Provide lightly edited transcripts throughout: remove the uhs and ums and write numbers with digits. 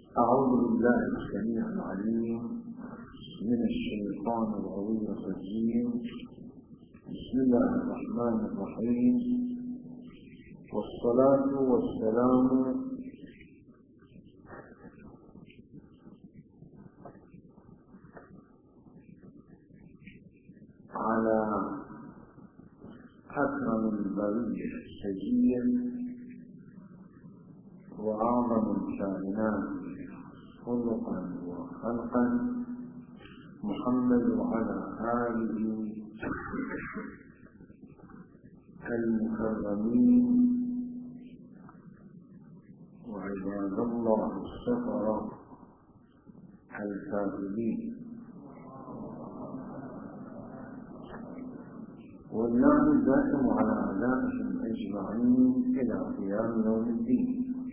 أعوذ بالله السميع العليم من الشيطان الغوي الرجيم. بسم الله الرحمن الرحيم، والصلاة والسلام على أكرم البرية السجية وأعظم الكائنات خلقا وخلقا محمد وعلى آله المكرمين وعباد الله السفرة الكاتبين، والنعم الدائم على أعدائهم أجمعين إلى قيام يوم الدين.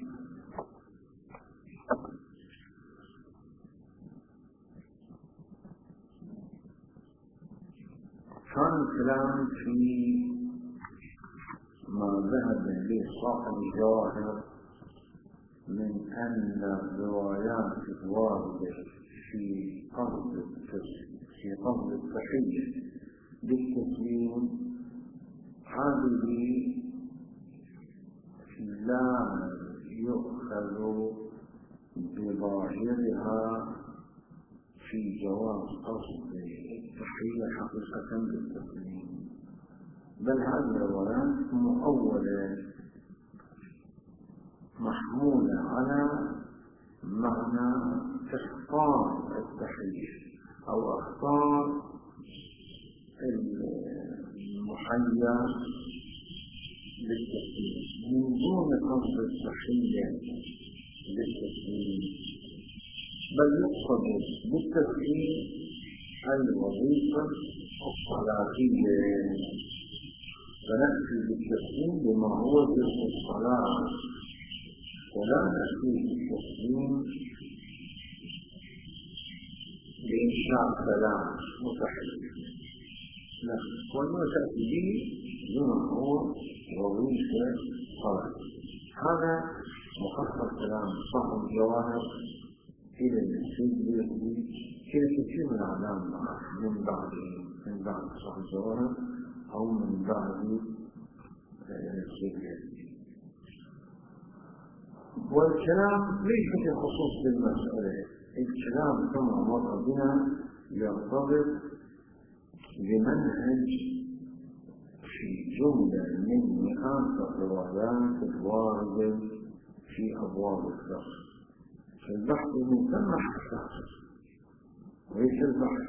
كان الكلام في ما ذهب إليه صاحب الجواهر من أن الروايات الواردة في قصد التحية بالتسليم هذه لا يؤخذ بظاهرها في جواز قصد التحية حقيقة بالتسليم، بل هذه الروايات مؤولة محمولة على معنى اختار التحية أو اختار المحيا بالتسليم من دون قصد التحية بالتسليم، بل يقصد بالتسليم الوظيفة الصلاتية، فنأتي بالتسليم بما هو جزء الصلاة، ولا نأتي بالتسليم لإنشاء كلام متحيز، لا، وإنما تأتي به بما هو وظيفة الصلاة. هذا مخصص كلام صاحب الجواهر إلى السيد إلى كثير من الأعلام من بعد صاحب الجواهر أو من بعد السيد. والكلام ليس في خصوص بالمسألة، الكلام كما مر بنا يرتبط بمنهج في جملة من مئات الروايات الواردة في أبواب الفقه. البحث من ثم حتى وليس البحث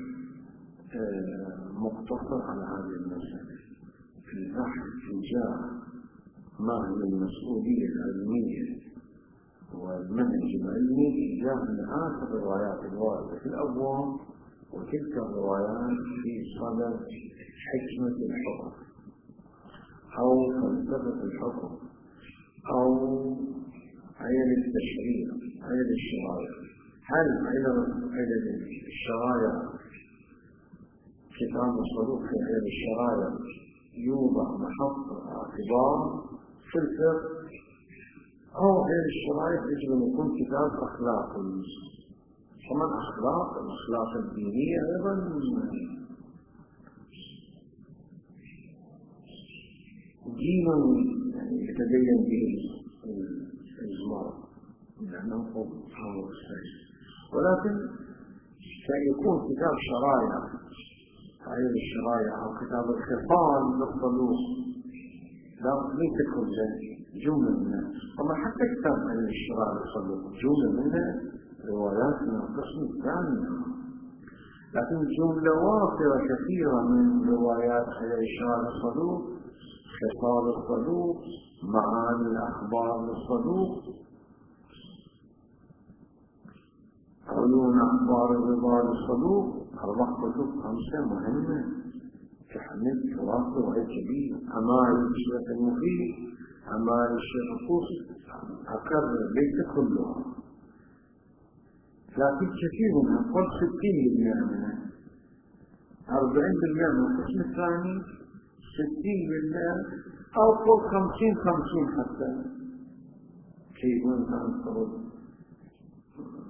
مقتصر على هذه المسألة، في البحث تجاه ما هي المسؤولية العلمية والمنهج العلمي تجاه مئات الروايات الواردة في الأبواب، وتلك الروايات في صدد حكمة الحكم أو فلسفة الحكم أو علل التشريع، علل الشرائع. هل علل الشرائع كتاب الصدوق في علل الشرائع يوضع محط اعتبار في الفقه، أو علل الشرائع يجب أن يكون كتاب أخلاقي؟ كمان الأخلاق الدينية أيضا دين يتدين به المرء لأنه هو السيد، ولكن سيكون كتاب شرائع علم الشرائع أو كتاب الخصال للصدوق ليس كل جملة منها، وما حتى كتاب علم الشرائع للصدوق جملة منها روايات من القسم الثاني، لكن جملة وافرة كثيرة من روايات علم الشرائع للصدوق، خصال الصدوق، معاني الأخبار للصدوق، عيون أخبار الرضا للصدوق. 4 كتب 5 مهمة تحمل توافر كبير. أمال الشيخ المفيد، أمال الشيخ الطوسي، أكرر ليس كلها، لكن كثير منها قل 60% منها، 40% من القسم الثاني، 60% أو قل 50-50 حتى كيف أنت أنتظر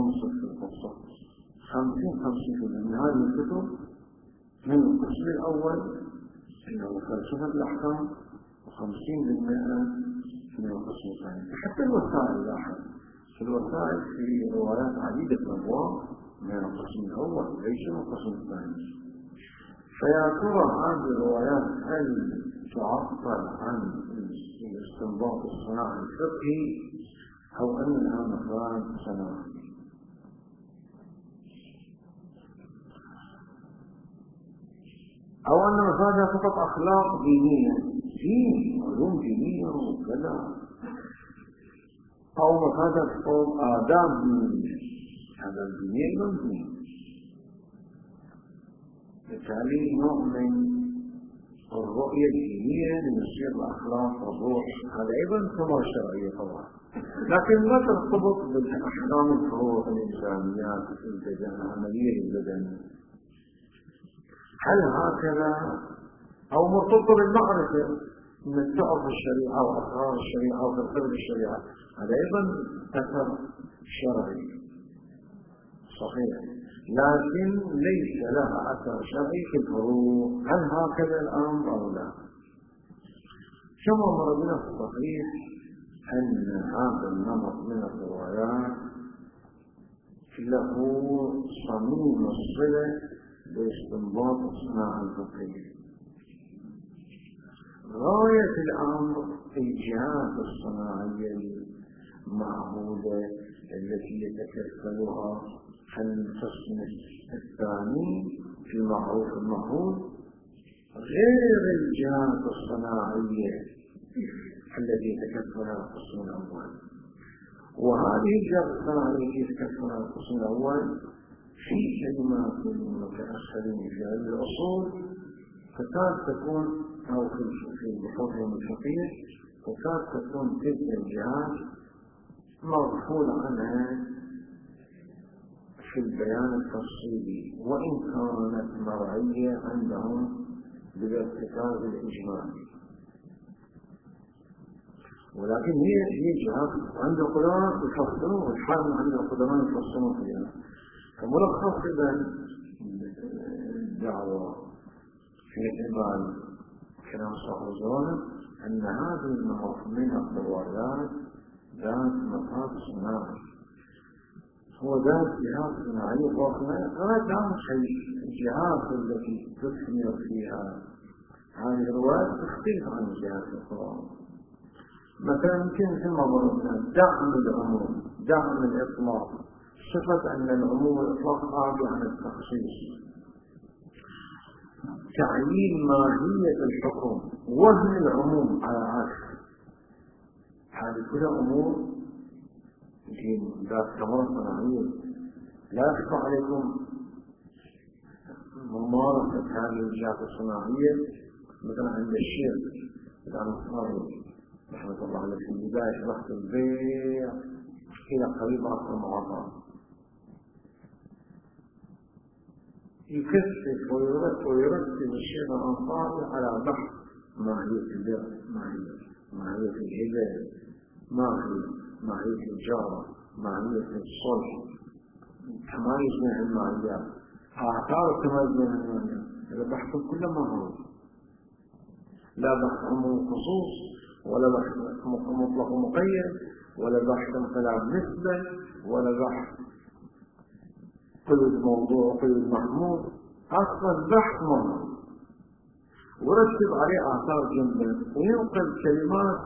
منصف في القصة 50-50 من هذه الكتب من القسم الأول إنه فلسفة الأحكام و50% من القسم الثاني. حتى الوسائل لاحظ في الوسائل في روايات عديدة الأبواب من القسم الأول ليس من القسم الثاني. فيا ترى هذه الروايات هل تعطل عن الاستنباط الصناعي الفقهي أو أنها مفاد صناعي؟ أو أن مفادها فقط أخلاق دينية، دين علوم دينية وكذا، أو مفادها فقط آداب دينية، هذا الدينية ممكن. بالتالي نوع من الرؤية الدينية لمسير الأخلاق والروح، هذا أيضا ثمرة شرعية طبعا، لكن لا ترتبط بالأحكام الفروع الإنسانيات في البدن العملية للبدن. هل هكذا أو مرتبطة بالمعرفة من تعرف الشريعة وأسرار الشريعة وتفسير الشريعة، هذا أيضا أثر شرعي صحيح، لكن ليس لها أثر شرعي في الفروع. هل هكذا الأمر أو لا؟ كما مر بنا في الصحيح أن هذا النمط من الروايات له صميم الصلة باستنباط الصناعة الفقهية. غاية الأمر الجهات الصناعية المعهودة التي يتكفلها القسم الثاني في المعروف المعهود غير الجهات الصناعية التي يتكفلها القسم الأول. وهذه الجهات الصناعية التي يتكفلها القسم الأول في كلمات المتأخرين في علم الأصول تكاد تكون، أو في البحوث الفقهية تكاد تكون تلك الجهات مغفول عنها في البيان التفصيلي، وإن كانت مرعية عندهم بالارتكاز الإجمالي، ولكن هي جهات عند القدراء يفصلون، والحال عند القدراء يفصلون فيها. فملخص إذن الدعوة في اعتبار كلام صاحب الزوانب أن هذه النمط من الروايات ذات مفاد صناعي، هو ذات جهات صناعية ضخمة داخل الجهات التي تثمر فيها هذه الروايات تختلف عن الجهات الأخرى. مثلا يمكن ثم ضربنا دعم العموم، دعم الإطلاق، صفة أن العموم والإطلاق خارج عن التخصيص، تعيين ماهية الحكم، وزن العموم على عكس، هذه كلها أمور ذات ثمرة صناعية لا يخفى عليكم. ممارسة هذه الجهات الصناعية مثلا عند الشيخ الأنصاري رحمة الله عليه في البداية رحت البيع إلى قريب عصر المعاصرة، يكثف ويرتب الشيخ الأنصاري على بحث ماهية البيع، ماهية الهبة، ماهية الجارة، ماهية الصلح، تمايز بين الماهيات، آثار التمايز بين الماهيات. هذا بحث كله ما هو، لا بحث عموم خصوص، ولا بحث مطلق ومقيد، ولا بحث انقلاب نسبة، ولا بحث قيد موضوع وقيد محمود، أصلا بحث موضوع ورتب عليه آثار جنبه، وينقل كلمات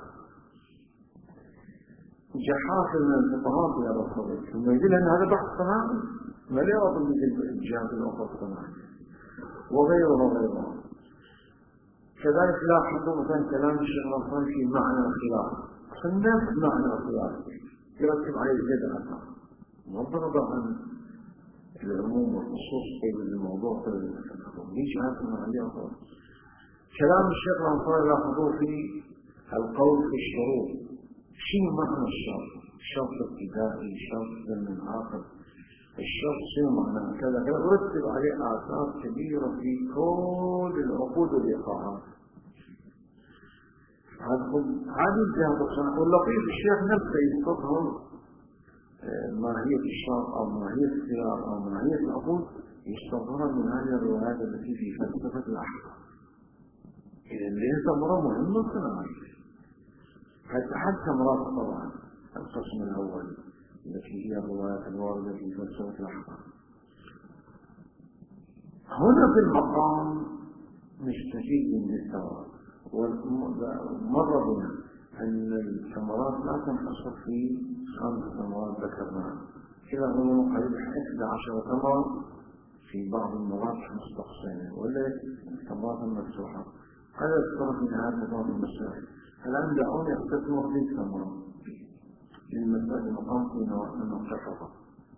جحافل من الفقهاء إلى الرسول، ثم يقول أن هذا بحث صناعي ما لا يرضى بالجهات الأخرى الصناعية وغيرها. كذلك لاحظوا مثلا كلام الشيخ الأنصاري في معنى الخلاف، نفس معنى الخلاف يرتب عليه بدعة مضرب عن العموم والخصوص في الموضوع في الحكم، ليش هذا عليه أخر. كلام الشيخ الأنصاري لاحظوا في القول في الشروط، شنو معنى الشرط؟ الشرط ابتدائي، شرط من آخر، الشرط شنو معناه كذا كذا، ورتب عليه آثار كبيرة في كل العقود والإيقاعات. هذه الجهات الصناعية. واللطيف الشيخ نفسه يذكرهم ماهية الشرط أو ماهية الخيار أو ماهية العقود يستظهر من هذه الروايات التي في فلسفة الأحكام. إذا ليس أمر مهم صناعي. أحد ثمرات طبعا القسم الأول التي هي الروايات الواردة في فلسفة الأحكام. هنا في المقام نستفيد من الثمرات، ومر بنا أن الثمرات لا تنحصر في 5 ثمرات ذكرناها، كذا هو قريب 11 ثمرة في بعض المرات 5 أقسام، ولا الثمرات المفتوحة. هذا الطرف من هذا نظام المسائل. الآن دعوني أستثمر في ثمرة للمسائل المقام في نقطة.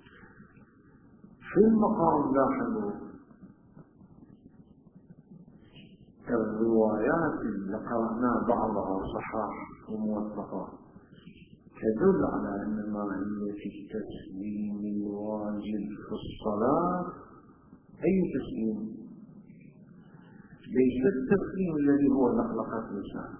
في المقام لاحظوا الروايات اللي قرأنا بعضها صحاح وموثقة تدل على أن ماهية التسليم الواجب في الصلاة أي تسليم؟ ليس التسليم الذي هو لقلقة اللسان،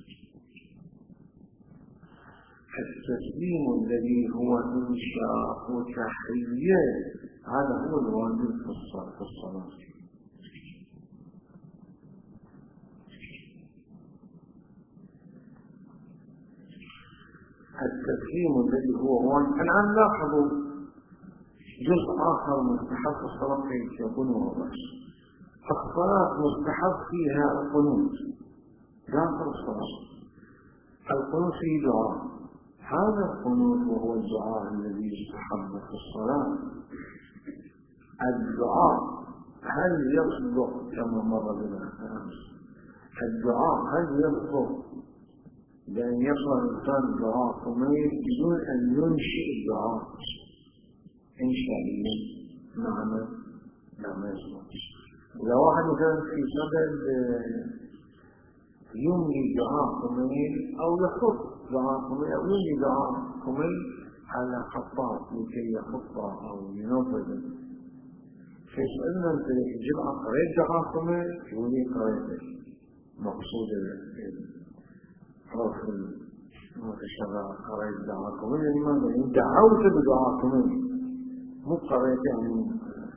التسليم الذي هو إنشاء وتحية، هذا هو الواجب في الصلاة. التسليم الذي هو واجب. الآن لاحظوا جزء آخر مستحب في الصلاة كيف يكون واضح. الصلاة مستحب فيها القنوت داخل الصلاة. القنوت فيه دعاء، هذا القنوت وهو الدعاء الذي يستحب في الصلاة. الدعاء هل يصدق كما مر بنا أمس؟ الدعاء هل يصدق بأن يصل الإنسان الدعاء قميل بدون أن ينشئ الدعاء إنشائيا؟ نعم يصدق. لو واحد مثلا في سبب يملي دعاء قميل أو يخط دعاء قميل أو يملي دعاء قميل على خطاط لكي يخطه أو ينفذ، فيسألنا أنت الجمعة قريت دعاء قميل؟ يقولي قريت. مقصود حرف المتشرع قريت دعاء قميل، لماذا؟ يعني دعوت بدعاء قميل، مو قريت يعني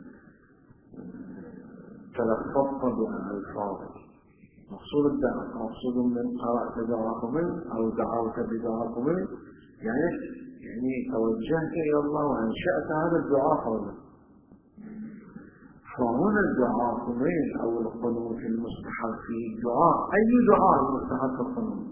تلفظت بالألفاظ. مقصود الدعاء مقصود من قرأت دعاء قميل أو دعوت بدعاء قميل، يعني توجهت إلى الله وأنشأت هذا الدعاء قولا. فهنا الدعاء قميل أو القنوت المستحب فيه الدعاء. أي دعاء المستحب في القنوت؟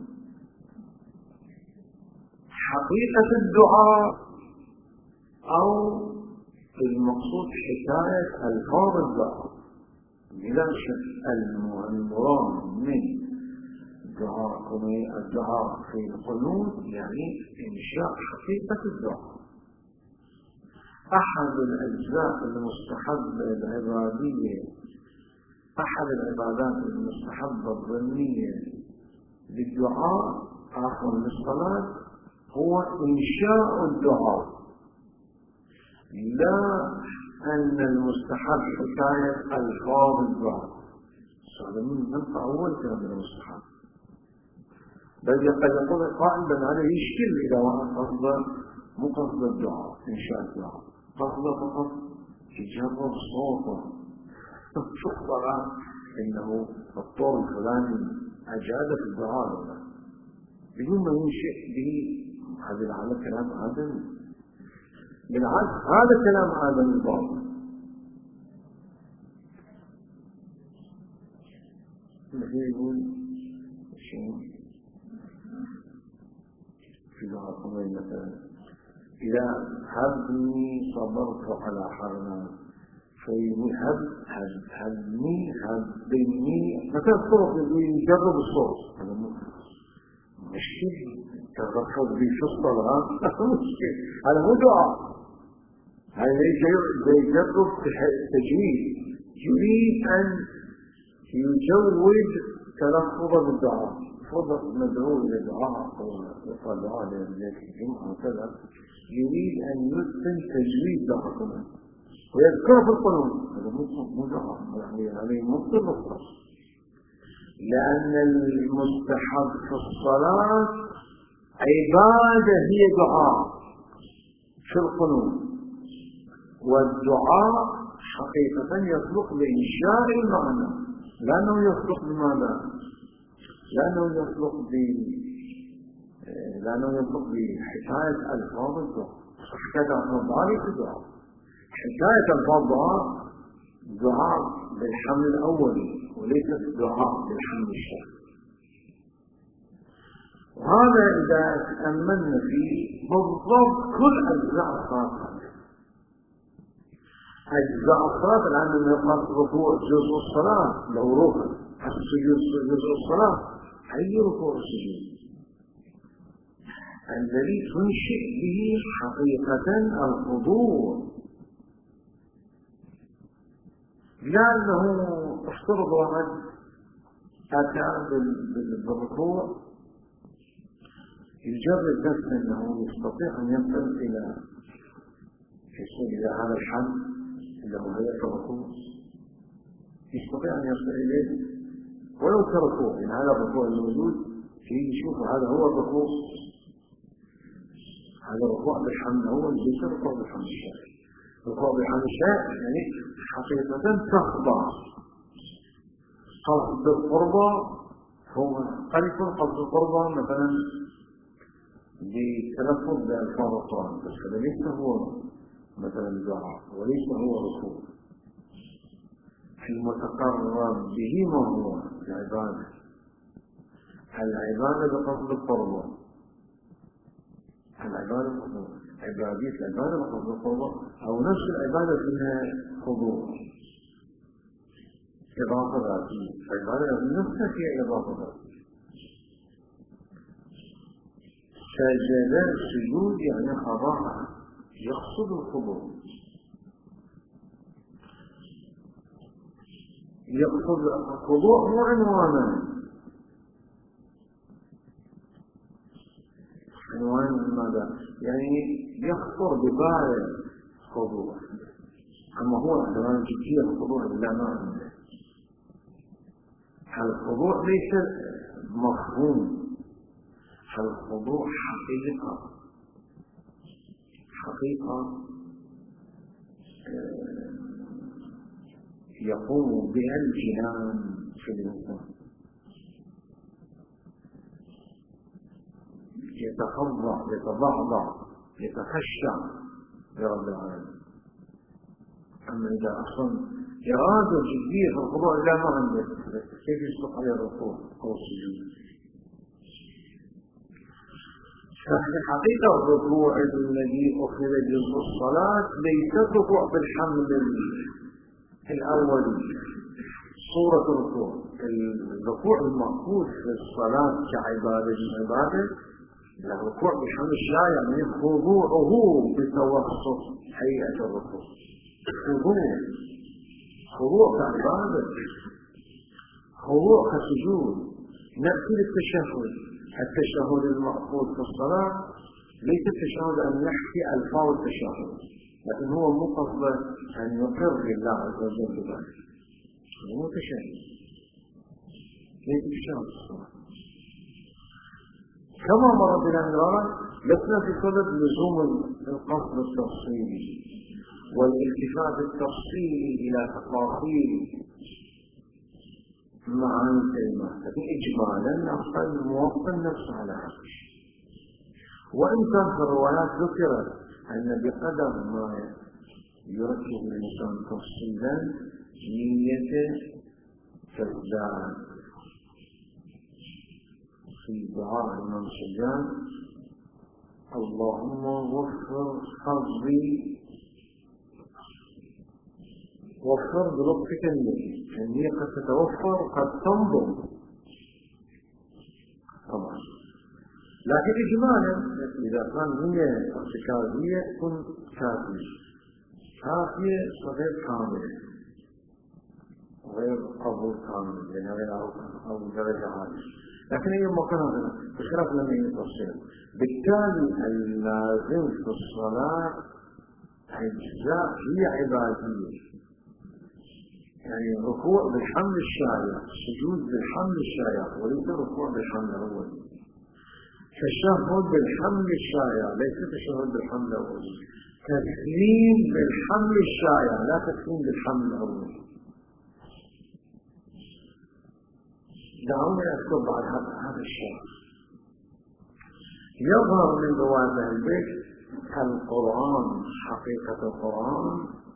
حقيقة الدعاء أو المقصود حكاية ألفاظ الدعاء؟ بلا شك المراد من الدعاء في القنوت يعني إنشاء حقيقة الدعاء. أحد الأجزاء المستحبة العبادية، أحد العبادات المستحبة الظنية للدعاء آخر للصلاة هو إنشاء الدعاء، لا أن المستحب حكاية ألفاظ الدعاء. هذا من أول كلام المستحب. بل قد يقول قائل بل هذا يشكل إذا واحد قصد مو قصد الدعاء إنشاء الدعاء، قصد فقط يجرب صوته شوف طبعا إنه الطور الفلاني أجاد في الدعاء بدون ما ينشئ به. هذا كلام آدمي، بالعكس هذا كلام آدمي باطل. الذي يقول شيء في دعاء مثلا إذا هبني صبرت على حرمان، فيقول هبني مثلا الصوت يجرب الصوت، هذا مشكلة تغفظ بي في الصلاة مشكلة، هذا مو دعاء، هذا يجرب تجويد، يريد أن يجود تلفظ بالدعاء. فضل مدعو إلى دعاء ويقال دعاء لذلك الجمعة وكذا، يريد أن يتم تجويد دعاء ويذكر في القانون. هذا مو دعاء، عليه مبطل الصلاة، لأن المستحب في الصلاة عبادة هي دعاء. في القنوت. والدعاء حقيقة يصدق بإنشاء المعنى، لأنه يصدق بماذا؟ لأنه يصدق بحكاية ألفاظ الدعاء. حكاية ألفاظ الدعاء، حكاية ألفاظ دعاء بالحمل الأولي وليس دعاء بالحمل الثاني. وهذا إذا تأملنا فيه بالضبط كل أجزاء الصلاة. أجزاء الصلاة الآن يقال ركوع جزء الصلاة، لو ركع السجود جزء الصلاة، أي ركوع السجود الذي تنشئ به حقيقة الخضوع. لأنه افترض واحد أتى بالركوع يجرب بس أنه يستطيع أن يصل إلى هذا الحد اللي هو هيئة الركوع، يستطيع أن يصل إليه ولو كركوع. يعني هذا الركوع الموجود فيه يشوف هذا هو الركوع، هذا الركوع بالحمد هو ليس الركوع بالحمد الشائع. الركوع بالحمد الشائع يعني حقيقة تخضع. قصد القربة هو قد يكون قصد القربة مثلا بتلفظ بألفاظ القرآن، بس هذا ليس هو مثلا دعاء وليس هو ركوع. المتقرب به ما هو العبادة، العبادة بقصد القربة، العبادة عبادية العبادة بقصد القربة، أو نفس العبادة فيها خضوع إضافة ذاتية. العبادة نفسها فيها إضافة ذاتية. سجد السجود يعني خضاع، يقصد الخضوع، يقصد الخضوع مو عنوانا. عنوان ماذا؟ يعني يخطر ببال الخضوع، أما هو عنوان جدية الخضوع لا ما عنده. الخضوع ليس مفهوم، الخضوع حقيقة يقوم بها الجنان في الإنسان، يتخضع يتضعضع يتخشع لرب العالمين. أما إذا أصلا إرادة جدية في الخضوع لا ما عنده، كيف يصدق عليه الركوع أو السجود؟ ففي حقيقة الركوع الذي أخذ جزء الصلاة ليس ركوع بالحمل الأولي صورة الركوع. الركوع المأخوذ في الصلاة كعبادة من عبادة، الركوع بالحمل الشائع يعني خضوعه بتوسط هيئة الركوع، خضوع كعبادة، خضوع كسجود. نأتي للتشهد. التشهد المأخوذ في الصلاة ليس التشهد أن يحكي ألفاظ التشهد، لكن هو مقصد أن يقر لله عز وجل بذلك. هو تشهد ليس تشهد الصلاة. كما مر بنا مرارا لسنا في صدد لزوم القصد التفصيلي والالتفات التفصيلي إلى تفاصيل معاني الكلمات، لكن إجمالا نقصد موطن نفسه على هذا. وإن كان في الروايات ذكرت أن بقدر ما يركز الإنسان تفصيلا نيته تزداد. في دعاء الإمام سجان اللهم وفر حظي، وفر بلطفك النية قد تتوفر قد تنضم طبعا، لكن إجمالا إذا كان نية ارتكازية تكون كافية غير كاملة، غير قبول كامل، يعني غير أو درجة عالية، لكن هي مقنعة بخلاف لما يتصل. بالتالي اللازم في الصلاة أجزاء هي عبادية، يعني ركوع بالحمل الشائع، سجود بالحمل الشائع، وليس ركوع بالحمل الأول. تشهد بالحمل الشائع، ليس تشهد بالحمل الأول. تسليم بالحمل الشائع، لا تسليم بالحمل الأول. دعوني أذكر بعد هذا الشيء. يظهر من رواية أهل البيت القرآن، حقيقة القرآن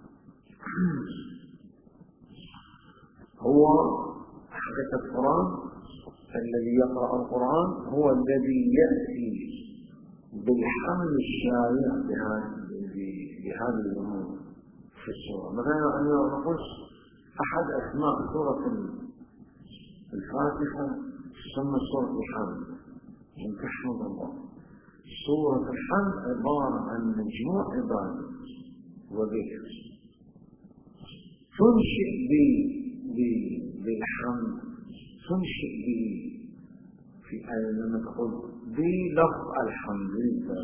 هو حقيقة القرآن الذي يقرأ القرآن هو الذي يأتي بالحمل الشائع بهذه الأمور في السورة. مثلا أن نقول أحد أسماء سورة الفاتحة تسمى سورة الحمد، من تحمد الله. سورة الحمد عبارة عن مجموع عبادة وذكر تنشئ بالحمد، تنشئ في لما تقول بلفظ الحمد لله.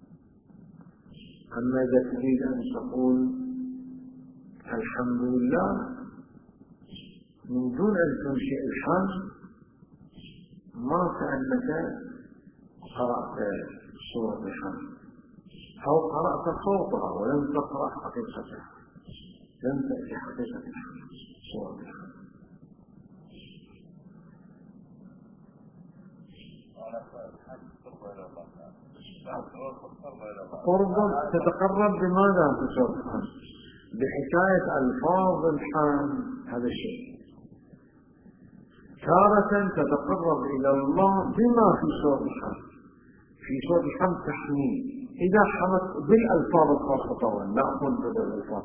أما إذا تريد أن تقول الحمد لله من دون أن تنشئ الحمد، ما كأنك قرأت سورة الحمد أو قرأت صوتها ولم تقرأ حقيقتها، لم تأتي حقيقة الحمد سورة الحمد. قربا تتقرب بماذا في سورة الحمد؟ بحكاية ألفاظ الحمد. هذا الشيء تارة تتقرب إلى الله بما في سورة الحمد. في سورة الحمد تحميد، إذا حمدت بالألفاظ الخاصة طبعا، لا أقول بالألفاظ.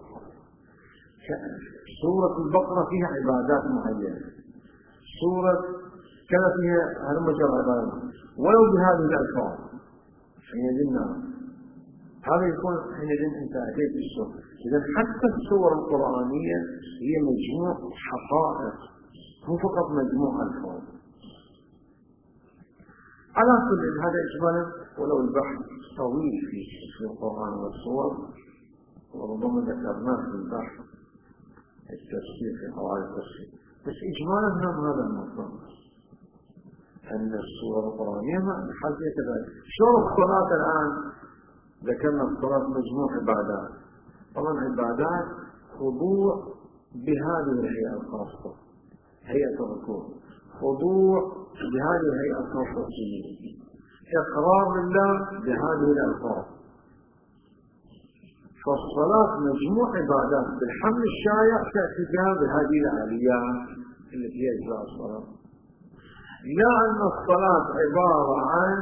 سورة البقرة فيها عبادات معينة، سورة كان فيها هرمجة عبادات ولو بهذه الألفاظ. حينئذ هذا يكون حينئذ أنت أتيت بالسورة. إذا حتى السور القرآنية هي مجموع حقائق، مو فقط مجموع ألفاظ. على كل هذا إجمالا، ولو البحث طويل في القرآن والصور، وربما ذكرناه في البحث التفسير في قواعد التفسير، بس إجمالا هذا المطلب أن السورة القرآنية حاجة كذلك. شو الصلاة الآن؟ ذكرنا الصلاة مجموع عبادات، طبعا عبادات خضوع بهذه الهيئة الخاصة، هيئة الركوع، خضوع بهذه الهيئة الخاصة، إقرار لله بهذه الألفاظ. فالصلاة مجموع عبادات بالحمل الشائع تأتي بهذه الآليات التي هي إجزاء الصلاة. لا أن الصلاة عبارة عن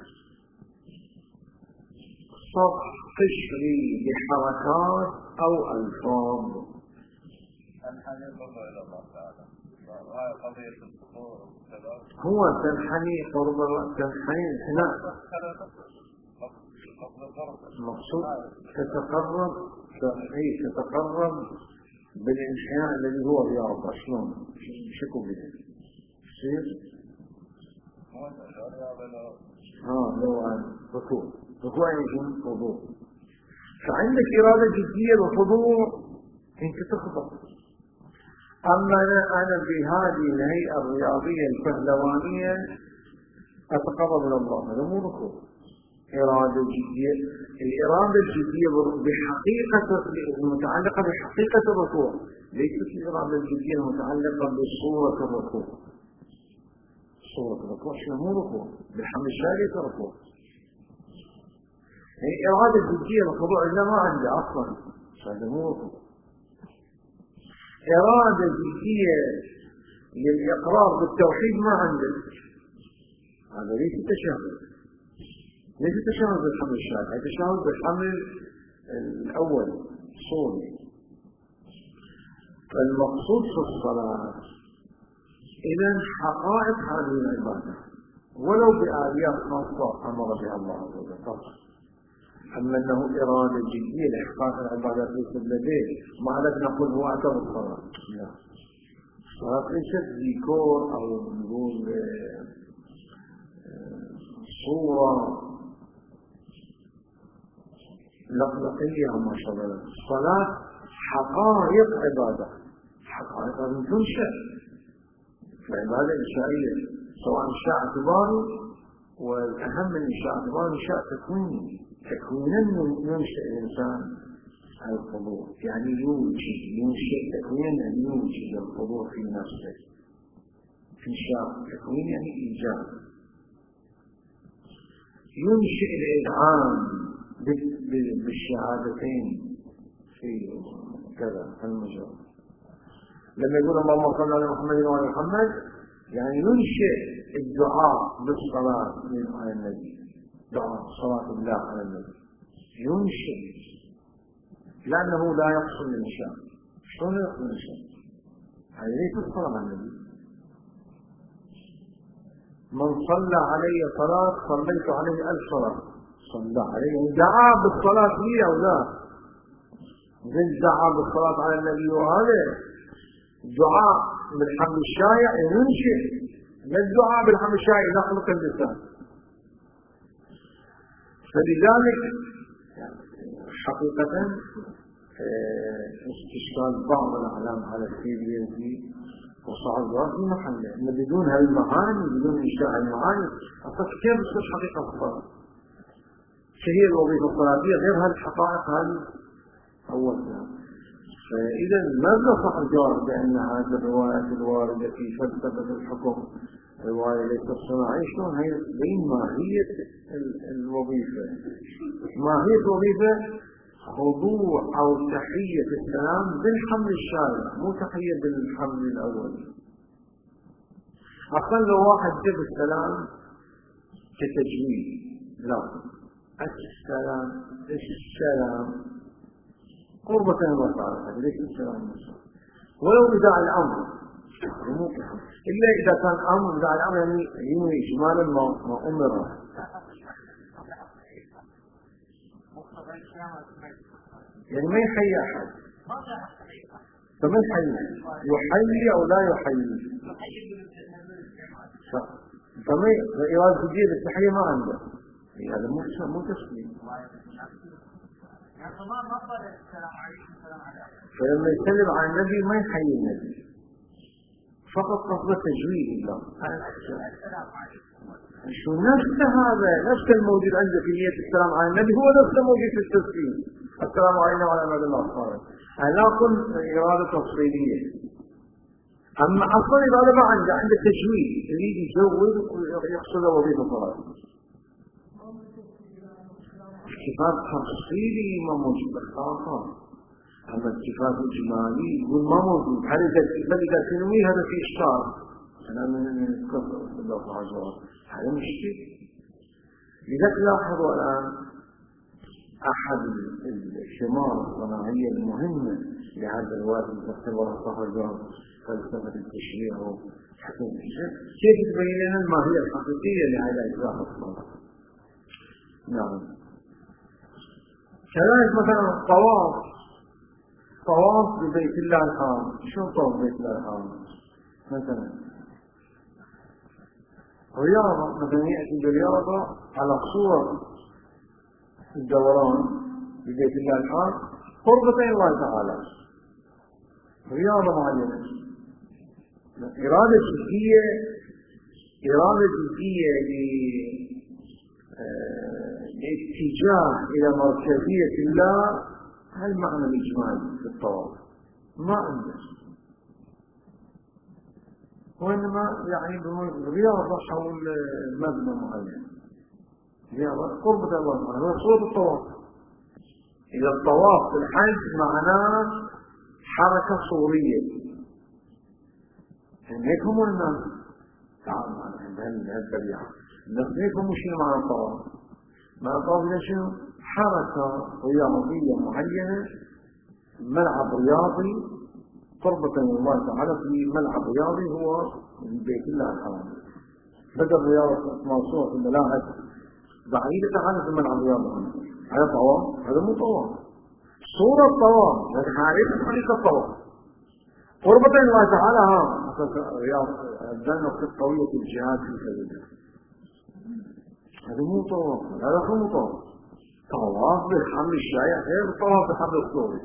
سطح قشري بحركات أو ألفاظ. هو تنحني قرب تنحني انحناء المقصود تتقرب بالانحناء الذي هو رياضة. شلون شكو بده يصير لو عن ركوع يكون خضوع. فعندك إرادة جدية وخضوع انت تخضع. أما أنا بهذه الهيئة الرياضية الفهلوانية أتقرب إلى الله، هذا مو ركوع. إرادة جدية، الإرادة الجدية بحقيقة المتعلقة بحقيقة الركوع، ليست الإرادة الجدية المتعلقة بصورة الركوع. صورة الركوع شنو؟ مو ركوع، بالحمل الشائع ركوع. يعني إرادة جدية الخضوع إلا ما عنده أصلا، هذا مو ركوع. إرادة جدية للإقرار بالتوحيد ما عنده، هذا ليس تشهد، ليس تشهد بالحمل الشائع، تشهد بالحمل الأول صوري. فالمقصود في الصلاة إذا حقائق هذه العبادة ولو بآليات خاصة أمر بها الله عز وجل. أما أنه إرادة جدية لإحقاق العبادات ليس لديه، ما لك نقول هو أتى الصلاة. لا، الصلاة ليست ديكور أو نقول صورة لقلقية أو ما شاء الله. الصلاة حقائق عبادة، حقائق تنشأ، العبادة إنشائية، سواء شاء اعتباري والأهم من إنشاء اعتبار إنشاء تكويني. تكوينا ينشأ الإنسان الخضوع، يعني ينشئ تكوينا، يعني يوجد الخضوع في نفسه. إنشاء تكوين يعني إيجاد. ينشئ الإذعان بالشهادتين في كذا المجال. لما يقول اللهم صل على محمد وعلى محمد يعني ينشئ الدعاء بالصلاة على النبي، دعاء صلاة الله على النبي ينشئ، لأنه لا يحصل الإنشاء. شلون يحصل الإنشاء؟ هذه ليست الصلاة على النبي. من صلى علي صلاة صليت عليه 1000 صلاة. صلى عليه دعا بالصلاة لي أو لا؟ من دعا بالصلاة على النبي، وهذا الدعاء بالحمد الشائع ينشئ، لا الدعاء بالحمد الشائع يخلق اللسان. فلذلك حقيقة استشكال بعض الأعلام على السيدي وصعد في محله إن بدون هالمعاني، بدون إنشاء المعاني أصلا كيف تصير حقيقة الصلاة؟ شهي الوظيفة الصلاتية غير هالحقائق هذه أول كلام. فإذا ما نصح الجواب بأن هذه الروايات الواردة في فلسفة الحكم رواية ليست صناعية، شلون هي بين ماهية الوظيفة؟ ماهية الوظيفة خضوع أو تحية السلام بالحمل الشارع، مو تحية بالحمل الأول. أقل لو واحد جاب السلام كتجويد، لا السلام قربة الله تعالى، ليس السلام المسلم ولو بداع الأمر إلا إذا كان أمر بداع الأمر يعني ينوي إجمالا ما أمر، يعني ما يحيي أحد. فما يحيي أو لا يحيي، فما إرادة الجيد التحية ما عنده، هذا مو تسليم. فلما يسلم على النبي ما يحيي النبي، فقط قصد تجويد الله. شو نفس هذا، نفس الموجود عنده في نية السلام على النبي هو نفس الموجود في التسليم. السلام علينا وعلى عباد الله الصالحين. أنا أقول إرادة تفصيلية، أما أصلا إرادة ما عنده تجويد، يريد يجود ويحصل له وظيفة صلاة. اتفاق تفصيلي ما موجود بالآخر، أما اتفاق إجمالي يقول ما موجود. هل إذا تنوي هذا في إشكال؟ أنا من الكفر الله عز وجل هذا مشكل. لذلك لاحظوا الآن أحد الثمار الصناعية المهمة لهذا الواد المختبر صاحب فلسفة التشريع وحكم الشرع كيف تبين لنا الماهية الحقيقية لهذا إجراء الصلاة. نعم. كذلك مثلا طواف ببيت الله الحرام. شو طواف بيت الله الحرام؟ مثلا رياضة، مثلا يأتي بالرياضة على صورة الدوران ببيت الله الحرام قربة الله تعالى، رياضة معينة، إرادة جزئية لاتجاه إلى مركزية الله. هل معنى الإجمالي في الطواف ما عنده، وإنما يعني رياضة حول مبنى معين، رياضة قربة الله تعالى، هو صورة الطواف. إذا الطواف في الحج معناه حركة صورية، هيك هم الناس تعال معنا هالبريعة الناس هيك هم شنو معنى الطواف؟ معنى الطواف شنو؟ حركة رياضية معينة، ملعب رياضي قربة من الله تعالى في ملعب رياضي هو بيت الله الحرام. بدل رياضة موصوفة في الملاعب بعيدة تعالى في الملعب الرياضي، هذا طواف؟ هذا مو طواف، صورة الطواف، هذا حارس حركة الطواف قربة من الله تعالى. رياض الدنيا قوية الجهاد في سبيل الله، هذا مو طواف، هذا مو طواف. طواف بالحمل الشائع غير طواف بالحمل الصوري.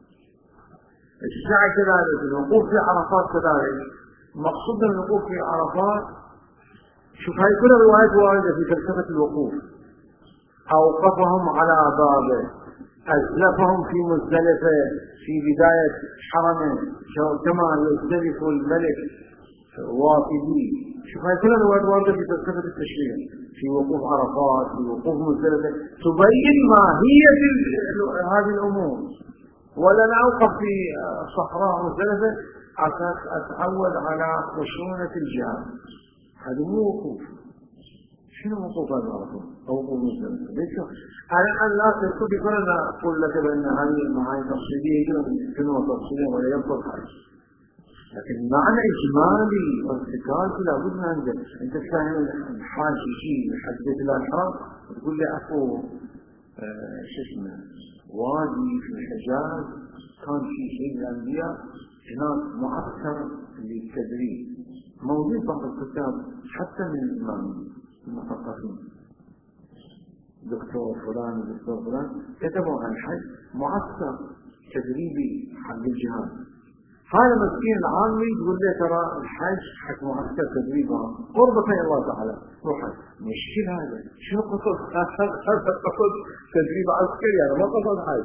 السعي كذلك، الوقوف في عرفات كذلك. مقصود من الوقوف في عرفات شوف هاي كل الروايات واردة في فلسفة الوقوف. أوقفهم على بابه، أسلفهم في مزدلفة في بداية حرمه كما يزدلف الملك واقدي. شوف هاي كل الروايات واردة في فلسفة التشريع، في وقوف عرفات، في وقوف مزدلفة، تبين ماهية هذه الأمور. ولا أوقف في صحراء مزدلفة عشان أتعود على خشونة الجهاد. هذا مو وقوف. شنو وقوف هذا الرقم؟ أو وقوف مزدلفة؟ ليش؟ أنا لا تكتب بكل أقول لك بأن هذه المعاني تفصيلية جنوة تفصيلية ولا يبقى حاجة. لكن معنى إجمالي وارتكاز لابد من عندك. أنت فاهم الحاج شيء لحد بيت الله الحرام تقول لي أكو شو اسمه وادي في الحجاز كان في شيء الأنبياء هناك معسكر للتدريب موجود بعض الكتاب حتى من الإمام المثقفين دكتور فلان ودكتور فلان كتبوا عن الحج معسكر تدريبي حق الجهاد. هذا مسكين العامي يقول لي ترى الحج حق معسكر تدريبي قربة الله تعالى روح مشكلة هذا شنو قصد قصد تدريب عسكري يعني ما قصد حج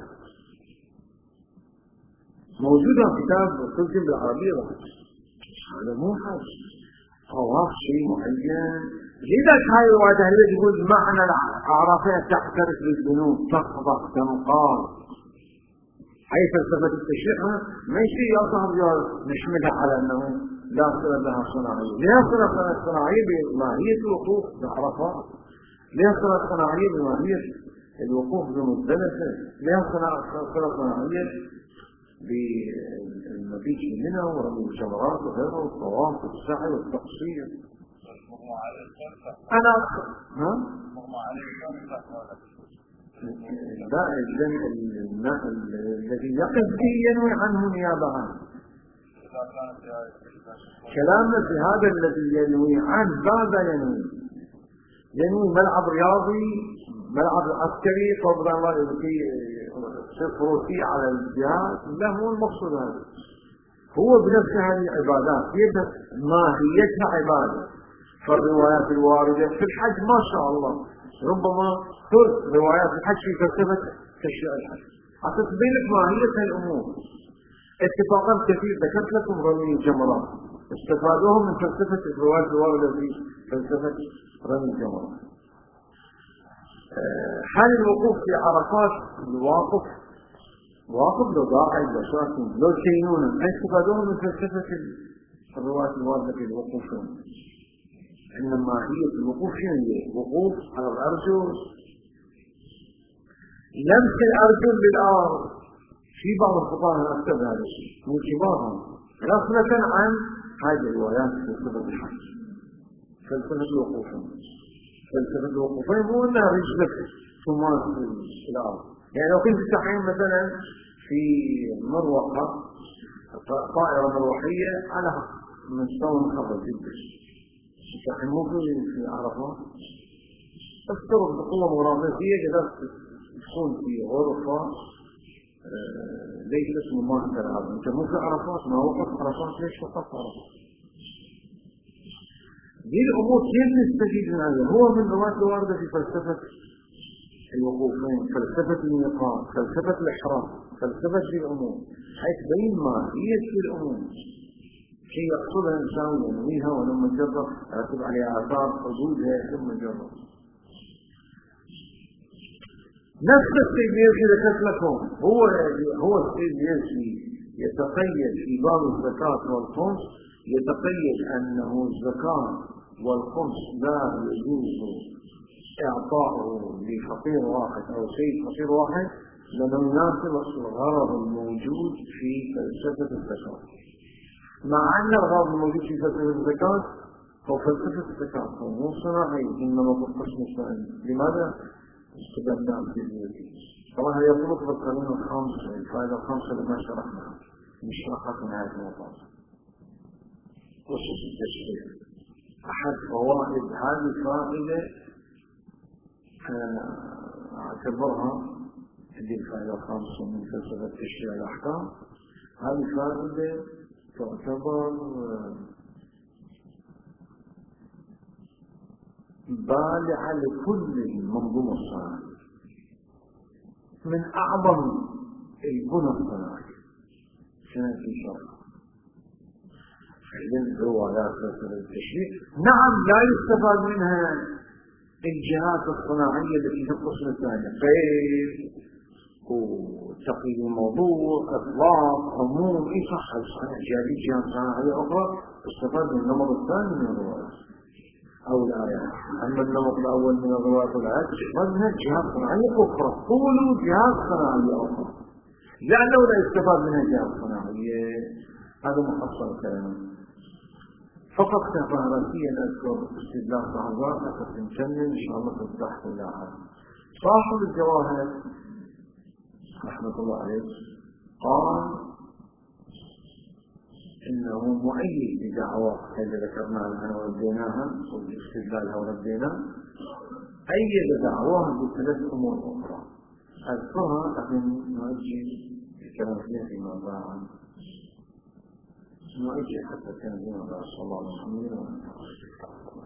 موجودة كتاب ترجم بالعربية هذا مو حج طواف شيء معين. لذا هاي الرواية اللي يقول معنى الأعرافية تحترق بالذنوب تخضع تنقار. هاي فلسفة التشريع ما يصير يا صاحب نحملها على أنه لا صلة لها صناعية. لها صلة صناعية بماهية الوقوف بعرفات، لها صلة صناعية بماهية الوقوف بمزدلفة، لها صلة صناعية بالمبيت منها ورمي الجمرات وغيره والطواف والسعي والتقصير. أنا لا الذي يقف به ينوي عنه نيابة عنه. كلامنا في هذا الذي ينوي عنه ماذا ينوي ملعب رياضي ملعب عسكري فضل الله يبقي صفروسي على الجهاد. لا هو المقصود هذا هو بنفس هذه العبادات يبقى ماهيتها عبادة. فالروايات الواردة في الحج ما شاء الله ربما ثلث روايات الحج في فلسفة تشريع الحج حتى تبين لك ماهية الأمور. اتفاقا كثير ذكرت لكم رمي الجمرات استفادوهم من فلسفة الروايات الواردة في فلسفة رمي الجمرات. حال الوقوف في عرفات الواقف واقف لو قاعد لو شاكم لو شينون استفادوهم من فلسفة الروايات الواردة في الوقوف. إنما هي الوقوف هي وقوف على الأرجل لمس الأرجل بالأرض. في بعض الفقهاء أكتب هذا الشيء من كبارهم غفلة عن هذه الروايات في فلسفة الحج فلسفة الوقوف. فلسفة الوقوف مو أنها رجلك ثم في الأرض. يعني لو كنت تحين مثلا في مروحة طائرة مروحية على مستوى منخفض جدا يعني مو في عرفات تفترض بقوة مغناطيسية كذا تكون في غرفة ليش اسمه ما تلعب انت مو في عرفات ما وقف عرفات ليش وقف عرفات. دي الأمور كيف نستفيد من هذا؟ هو من الروايات الواردة في فلسفة الوقوفين فلسفة الميقات فلسفة الإحرام فلسفة الأمور حيث بين ماهية الأمور شيء يقصدها الإنسان وينويها ولما جرب يرتب عليها آثار حدودها ثم جرب. نفس السيد يزي ذكرت لكم هو السيد يزي يتقيد في باب الزكاة والخمس يتقيد أنه الزكاة والخمس لا يجوز إعطاؤه لفقير واحد أو سيد فقير واحد لأنه يناسب الغرض الموجود في فلسفة الزكاة. مع أن الغرض الموجود في فلسفة الزكاة هو فلسفة الزكاة هو مو صناعي إنما هو قسم صناعي. لماذا؟ استبدلنا بالدين. طبعا هي يطلق بالقانون الخامس الفائدة الخامسة لما شرحناها نشرحها في نهاية الموضوع. قصص التشريع أحد فوائد هذه الفائدة أعتبرها هذه الفائدة الخامسة من فلسفة التشريع الأحكام. هذه الفائدة تعتبر بالعة لكل المنظومة الصناعية، من أعظم البنى الصناعية كانت في شرق الروايات التشريع. نعم لا يستفاد منها الجهات الصناعية التي في القسم الثاني، خير وتقييد الموضوع، اطلاق، عموم، صح جاري جهات صناعية أخرى تستفاد من النمط الثاني من الروايات أو الآيات. أما النمط الأول من الروايات والآيات تستفاد منها جهات صناعية أخرى، قولوا جهات صناعية أخرى، لأنه لا يستفاد منها جهات صناعية. هذا محصل كلام. فقط كفاراتيا أذكر استدلال صعبات أخذ نكمل إن شاء الله في البحث اللاحق. صاحب الجواهر رحمة الله عليه قال إنه مؤيد بدعوة اللي ذكرناها ورديناها واستدلالها ورديناها، أيد دعواه بثلاث أمور أخرى أذكرها لكن نؤجل الكلام فيما بعد، نؤجل حتى كان فيما بعد. صلى الله عليه وسلم.